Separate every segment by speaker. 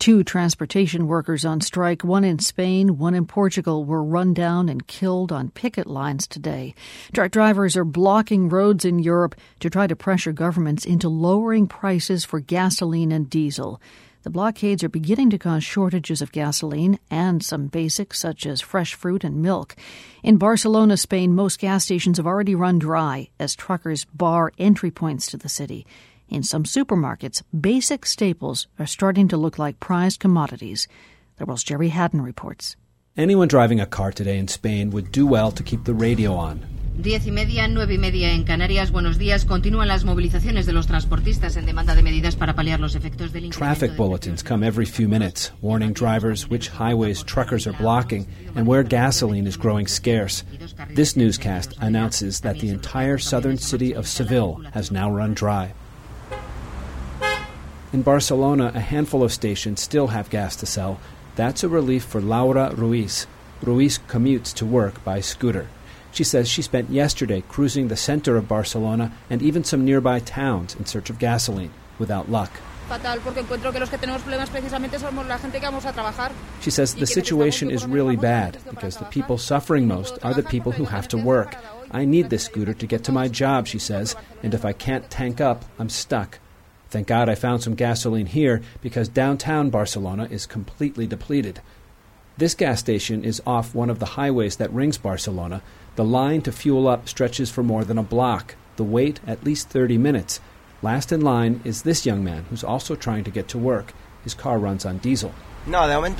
Speaker 1: 2 transportation workers on strike, one in Spain, one in Portugal, were run down and killed on picket lines today. Truck drivers are blocking roads in Europe to try to pressure governments into lowering prices for gasoline and diesel. The blockades are beginning to cause shortages of gasoline and some basics such as fresh fruit and milk. In Barcelona, Spain, most gas stations have already run dry as truckers bar entry points to the city. In some supermarkets, basic staples are starting to look like prized commodities. The World's Jerry Haddon reports.
Speaker 2: Anyone driving a car today in Spain would do well to keep the radio on.
Speaker 3: 10:30, 9:30 en Canarias. Buenos días. Continúan las movilizaciones de los transportistas en demanda de medidas para paliar los efectos del incremento.
Speaker 2: Traffic bulletins come every few minutes, warning drivers which highways truckers are blocking and where gasoline is growing scarce. This newscast announces that the entire southern city of Seville has now run dry. In Barcelona, a handful of stations still have gas to sell. That's a relief for Laura Ruiz. Ruiz commutes to work by scooter. She says she spent yesterday cruising the center of Barcelona and even some nearby towns in search of gasoline, without luck. She says the situation is really bad because the people suffering most are the people who have to work. I need this scooter to get to my job, she says, and if I can't tank up, I'm stuck. Thank God I found some gasoline here because downtown Barcelona is completely depleted. This gas station is off one of the highways that rings Barcelona. The line to fuel up stretches for more than a block. The wait, at least 30 minutes. Last in line is this young man who's also trying to get to work. His car runs on diesel. He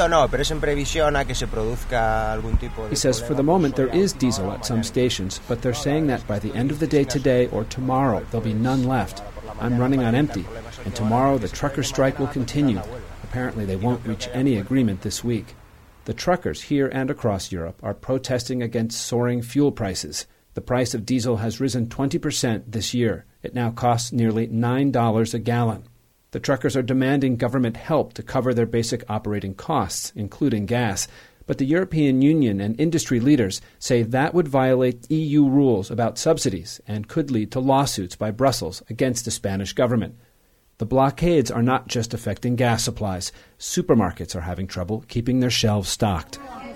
Speaker 2: says for the moment there is diesel at some stations, but they're saying that by the end of the day today or tomorrow there'll be none left. I'm running on empty, and tomorrow the trucker strike will continue. Apparently they won't reach any agreement this week. The truckers here and across Europe are protesting against soaring fuel prices. The price of diesel has risen 20% this year. It now costs nearly $9 a gallon. The truckers are demanding government help to cover their basic operating costs, including gas. But the European Union and industry leaders say that would violate EU rules about subsidies and could lead to lawsuits by Brussels against the Spanish government. The blockades are not just affecting gas supplies. Supermarkets are having trouble keeping their shelves stocked.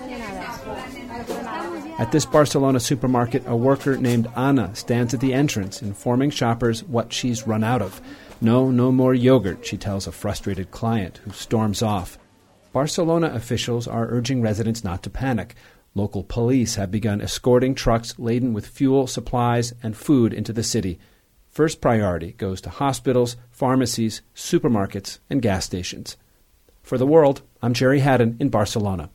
Speaker 2: At this Barcelona supermarket, a worker named Ana stands at the entrance, informing shoppers what she's run out of. No more yogurt, she tells a frustrated client who storms off. Barcelona officials are urging residents not to panic. Local police have begun escorting trucks laden with fuel, supplies, and food into the city. First priority goes to hospitals, pharmacies, supermarkets, and gas stations. For The World, I'm Jerry Haddon in Barcelona.